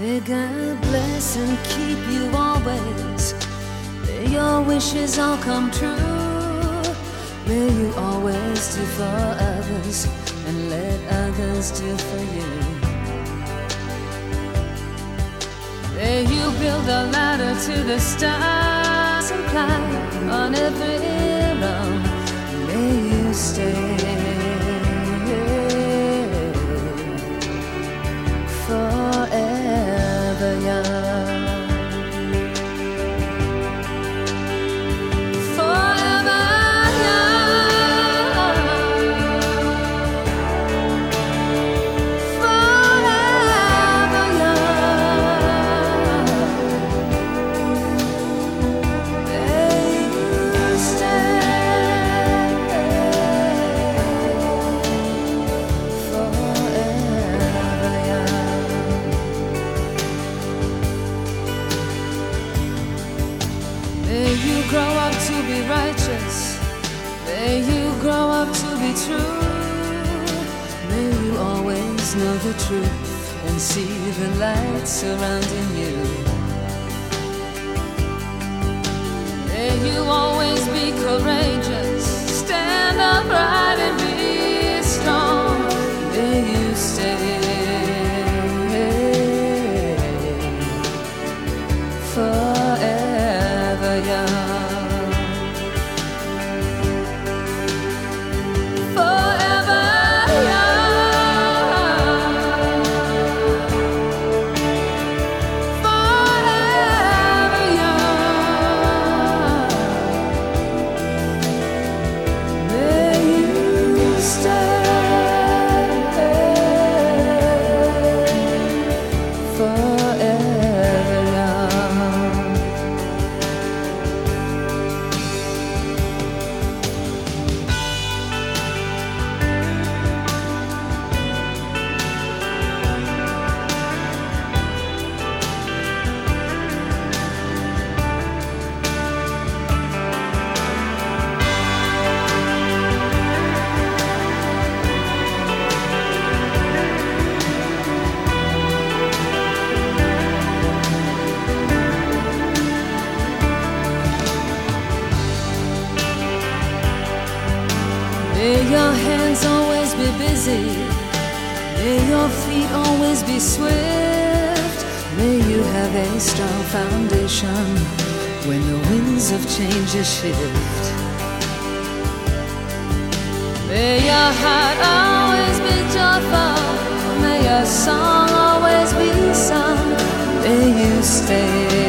May God bless and keep you always. May your wishes all come true. May you always do for others and let others do for you. May you build a ladder to the stars and climb on every rung. May you stay forever young. Forever young. Forever young. May you stay forever young. May you grow up to be righteous. May you grow up to be true. May you always know the truth and see the light surrounding you. May you always be courageous. Stand upright and be strong. May you stay forever young. Forever young. Forever young. May you stay forever young. May your hands always be busy. May your feet always be swift. May you have a strong foundation when the winds of change shift. May your heart always be joyful. May your song always be sung. May you stay